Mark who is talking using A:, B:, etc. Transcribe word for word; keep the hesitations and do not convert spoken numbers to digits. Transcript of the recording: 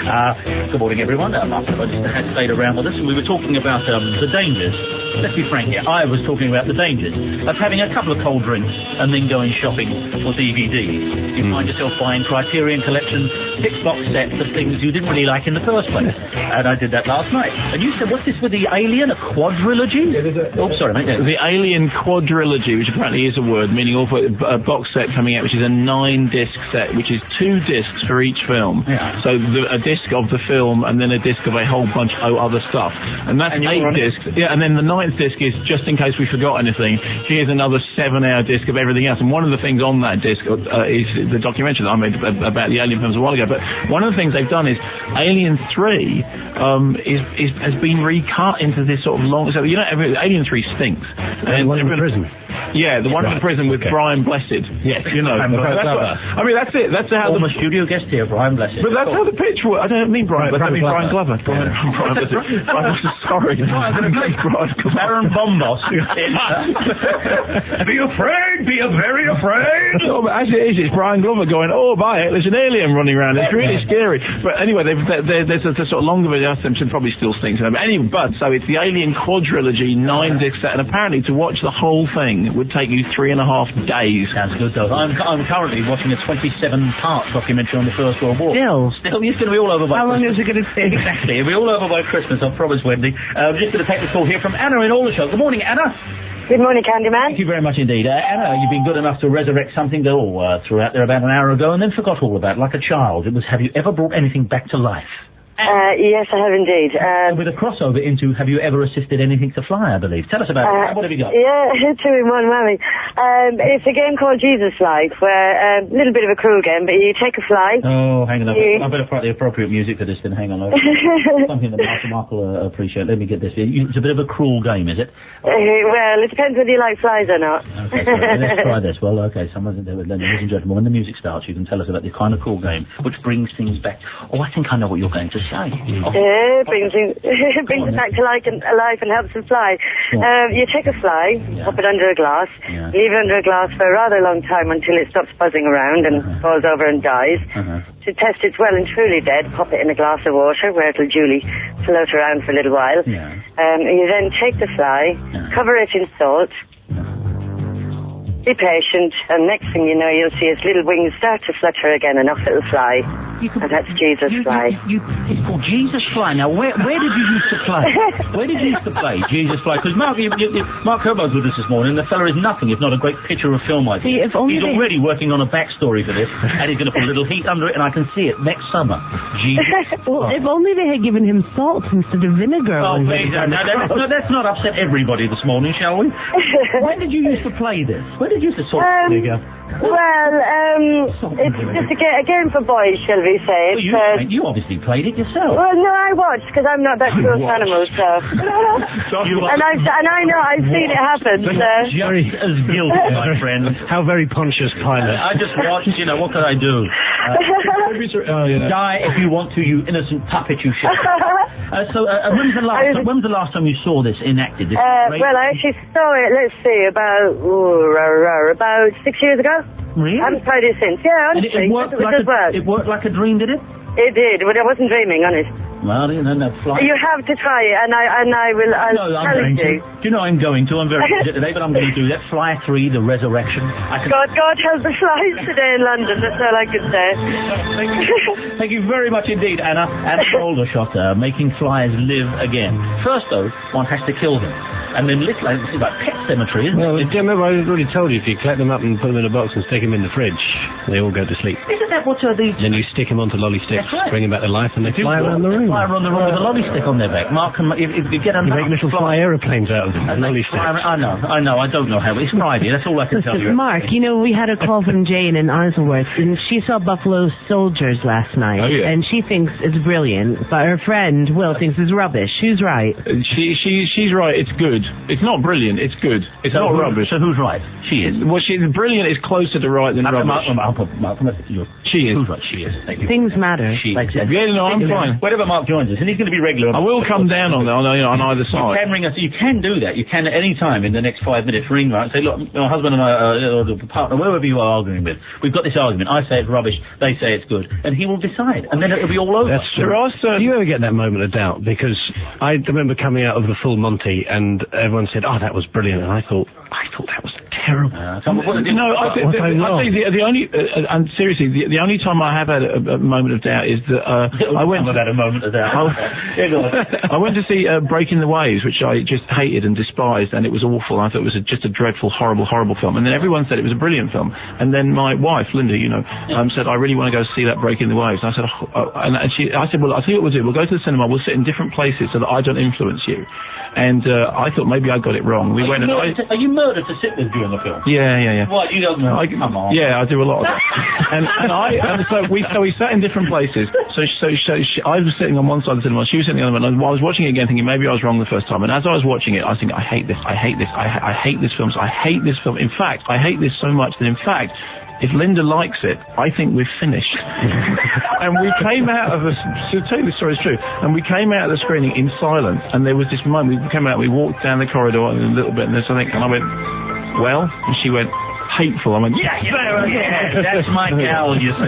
A: Uh, good morning, everyone. Uh, Mark just had stayed around with us, and we were talking about um, the dangers. Let's be frank here. I was talking about the dangers of having a couple of cold drinks and then going shopping for D V Ds. You mm. find yourself buying Criterion Collection six-box sets of things you didn't really like in the first place. And I did that last night. And you said, what's this with the Alien? A quadrilogy?
B: Yeah, a,
A: oh, sorry, mate.
B: The Alien quadrilogy, which apparently is a word, meaning also a box set coming out, which is a nine-disc set, which is two discs for each film.
A: Yeah.
B: So the, a disc of the film and then a disc of a whole bunch of other stuff. And that's and eight discs. Yeah, and then the ninth disc is, just in case we forgot anything, here's another seven-hour disc of everything else. And one of the things on that disc uh, is the documentary that I made about the Alien films a while ago. But one of the things they've done is Alien three um, is, is has been recut into this sort of long... So, you know, Alien three stinks.
C: And one in prison.
B: Yeah, the one right. in prison with okay. Brian Blessed.
C: Yes,
B: you know. That's what, I mean, that's it. That's how
A: Former
B: the
A: studio guest here, Brian Blessed.
B: But that's how the pitch works. I don't mean Brian. I mean Brian Glover. Brian, Brian Blessed. I'm sorry.
A: Baron Bombos. Be afraid. Be very afraid.
B: No, but as it is, it's Brian Glover going, oh, by it, there's an alien running around. It's really scary. But anyway, they've, they're, there's a, a sort of longer version. Simpson probably still stinks. Anyway, but so it's the Alien quadrilogy, nine disc set, and apparently to watch the whole thing would take you three and a half days.
A: Sounds good, though. I'm, I'm currently watching a twenty-seven part documentary on the First World War.
C: Still?
A: Still, it's going to be all over by
C: How
A: Christmas.
C: long is it going to take?
A: Exactly. It'll be all over by Christmas, I promise, Wendy. Uh, just going to take the call here from Anna in Aldershot. Good morning, Anna.
D: Good morning, Candyman.
A: Thank you very much indeed. Uh, Anna, you've been good enough to resurrect something that all uh, threw out there about an hour ago and then forgot all about, like a child. It was, have you ever brought anything back to life?
D: Uh, yes, I have indeed. Um,
A: with a crossover into, have you ever assisted anything to fly, I believe. Tell us about uh, it. What have you got?
D: Yeah, two in one, whammy. Um, it's a game called Jesus Fly, where a um, little bit of a cruel game, but you take a fly.
A: Oh, hang on.
D: You...
A: I better put the appropriate music for this then. Hang on. Something that Mark, Mark will uh, appreciate. Let me get this. It's a bit of a cruel game, is it?
D: Uh, well, it depends whether you like flies or not.
A: Okay, so let's try this. Well, okay, someone, ladies and gentlemen, when the music starts, you can tell us about this kind of cruel game, which brings things back. Oh, I think I know what you're going to say. Oh.
D: Yeah, it brings it brings it back to life and, life and helps it fly. Um, you take a fly, yeah. pop it under a glass,
A: yeah.
D: leave it under a glass for a rather long time until it stops buzzing around and uh-huh. falls over and dies.
A: Uh-huh.
D: To test it's well and truly dead, pop it in a glass of water where it'll duly float around for a little while.
A: Yeah.
D: Um, you then take the fly,
A: yeah.
D: cover it in salt, be patient, and next thing you know, you'll see its little wings start to flutter again, and off it'll fly. And that's Jesus
A: you,
D: Fly.
A: You, you, it's called Jesus Fly. Now, where where did you used to play? Where did you used to play Jesus Fly? Because Mark, you, you, Mark Herbo's with us this morning. The fella is nothing if not a great picture of film idea.
C: See, if only
A: he's
C: they...
A: already working on a backstory for this, and he's going to put a little heat under it, and I can see it next summer. Jesus.
C: Well,
A: oh.
C: if only they had given him salt instead of vinegar.
A: Oh, please, no, no, that, no, let's not upset everybody this morning, shall we? When did you used to play this? When did you used to sort
D: um,
A: there you go.
D: Well, um, it's just a, ga- a game for boys, shall we say.
A: Well, you, uh, you obviously played it yourself.
D: Well, no, I watched, because I'm not that close to animals, so... and, I've, and I know, I've seen it happen, so...
A: Just as guilty, my friend.
B: How very Pontius Pilate.
A: I just watched, you know, what could I do? Uh,
B: oh, yeah.
A: Die if you want to, you innocent puppet, you shall. uh, so, uh, when, was the last time, when was the last time you saw this enacted? This
D: uh, well, I actually saw it, let's see, about, ooh, rah, rah, about six years ago.
A: Really?
D: I haven't tried it since. Yeah, honestly.
A: And it, it, worked
D: it,
A: like
D: does
A: a,
D: work.
A: it worked like a dream, did it?
D: It did, but I wasn't dreaming, honest.
A: Well, you know, no, fly.
D: You have to try it, and I and I will. I'll
A: no, I'm
D: tell
A: going
D: you.
A: to. Do you know I'm going to? I'm very busy today, but I'm going to do that. Fly three, the resurrection. I can...
D: God, God help the flies today in London. That's all I could say.
A: Thank you, thank you very much indeed, Anna. Anna Aldershot, uh, making flies live again. First, though, one has to kill them. And then little, it's like Pet Cemetery, isn't
B: well,
A: it?
B: Well, remember, I already told you, if you collect them up and put them in a box and stick them in the fridge, they all go to sleep.
A: Isn't that what uh, these...
B: Then you stick them onto lolly sticks,
A: right.
B: bring them back to life, and they, they fly around the room.
A: They fly around the room with a lolly stick on their back. Mark, can, if, if you get a...
B: You make little fly aeroplanes out of them,
A: and
B: lolly sticks.
A: I know, I know, I don't know how. It's Friday, that's all I can tell you.
C: Mark, you know, we had a call from Jane in Isleworth, and she saw Buffalo Soldiers last night,
B: oh, yeah.
C: and she thinks it's brilliant, but her friend, Will, thinks it's rubbish. Who's right?
B: Uh, she, she, she's right, it's good. It's not brilliant, it's good. It's
A: so
B: not
A: who,
B: rubbish.
A: So who's right? She is.
B: Well, she's brilliant is closer to right than
A: I,
B: rubbish.
A: Mark, Mark, Mark, Mark, Mark,
B: she is.
A: Who's like she is? Thank you.
C: Things matter.
A: She
C: like
A: is.
B: Yeah, no, I'm fine.
A: Whenever Mark joins us, and he's going to be regular.
B: I will come down on on, you know, on either
A: You
B: side.
A: can ring us. You can do that. You can at any time in the next five minutes ring right and say, look, my husband and I, uh, or the partner, whoever you are arguing with, we've got this argument. I say it's rubbish. They say it's good, and he will decide, and then it'll be all over.
E: That's true.
B: There are certain...
E: Do you ever get that moment of doubt? Because I remember coming out of the full Monty, and everyone said, "Oh, that was brilliant," and I thought, I thought that was terrible.
A: Uh, so what did you-
B: No, I think,
E: What's
B: the,
E: going
B: I
E: on?
B: think the, the only, uh, and seriously, the, the only time I have had a, a moment of doubt is that uh, I went.
A: I've had a moment of doubt. Yeah, go on.
B: I went to see uh, Breaking the Waves, which I just hated and despised, and it was awful. I thought it was a, just a dreadful, horrible, horrible film. And then everyone said it was a brilliant film. And then my wife, Linda, you know, um, said, I really want to go see that Breaking the Waves. And I said, oh, oh, and and she, I said, well, I'll tell you what we'll do. We'll go to the cinema. We'll sit in different places so that I don't influence you. And uh, I thought maybe I got it wrong. We
A: Are
B: went
A: you
B: and I,
A: murdered to- Are you murdered to sit with during the film?
B: yeah, yeah, yeah.
A: What, you don't know?
B: I,
A: Come on.
B: Yeah, I do a lot of that. and and I and so we so we sat in different places. So so, so she, I was sitting on one side of the cinema, she was sitting on the other. And I was watching it again, thinking maybe I was wrong the first time. And as I was watching it, I was thinking, I hate this, I hate this, I, ha- I hate this film, I hate this film. In fact, I hate this so much that in fact, if Linda likes it, I think we're finished. And we came out of the, to tell you the story is true, and we came out of the screening in silence, and there was this moment, we came out, we walked down the corridor a little bit, and there's something, and I went, well, and she went, hateful. I went, yes,
A: Yeah, that's my gal, you see.